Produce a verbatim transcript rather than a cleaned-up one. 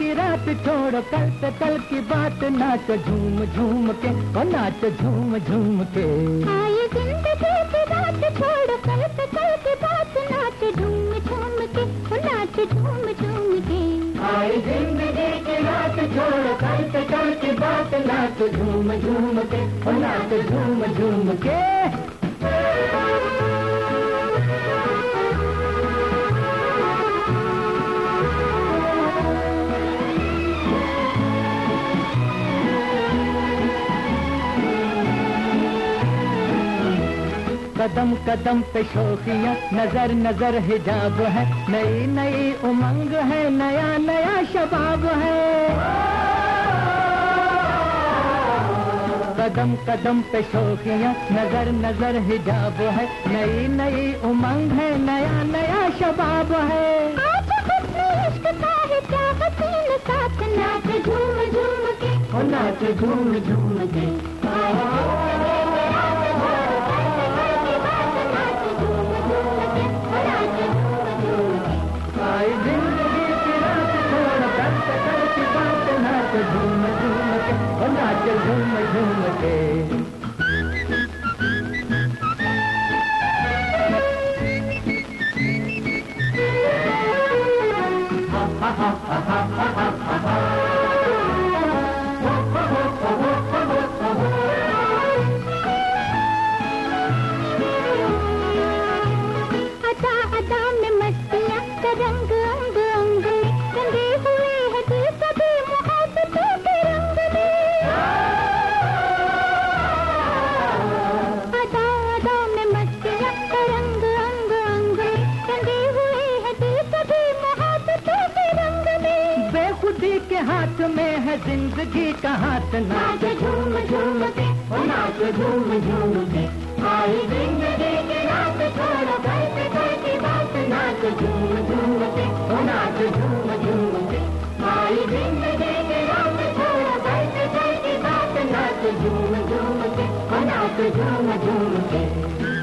की रात छोड़ो कल से कल की बात, नाच झूम झूम के, ओ नाच झूम झूम के। आए जिंदगी की रात छोड़ो कल से कल की बात, नाच झूम झूम के, ओ नाच झूम झूम के। आए जिंदगी की रात छोड़ो कल से कल की बात, नाच झूम झूम के, ओ नाच झूम झूम के। कदम कदम पे शोखियाँ, नजर नजर हिजाब है, नई नई उमंग है, नया नया शबाब है। कदम कदम पे शोखियाँ, नजर नजर हिजाब है, नई नई उमंग है, नया नया शबाब है। आज हुस्न इश्क का है क्या हसीन साथ, नाच झूम झूम के, ओ नाच झूम झूम के। झूम झूम के, ओ नाच झूम झूम के। हा हा हा हा हा हा हा हा। अदा अदा में मस्तियाँ का रंग अंग अंग में, रंगे हुए हैं दिल सभी मोहब्बतों के रंग में। अदा अदा में मस्तियाँ का रंग अंग अंग में, रंगे हुए हैं दिल सभी मोहब्बतों के रंग में। बेखुदी के हाथ में है जिंदगी का हाथ, नाच झूम झूम के, ओ नाच झूम झूम के। आई जिंदगी की रात छोड़ो कल से कल की बात, नाच झूम झूम के, ओ नाच झूम झूम के। आई जिंदगी की रात छोड़ो कल से कल की बात, नाच झूम झूम के, ओ नाच झूम झूम के।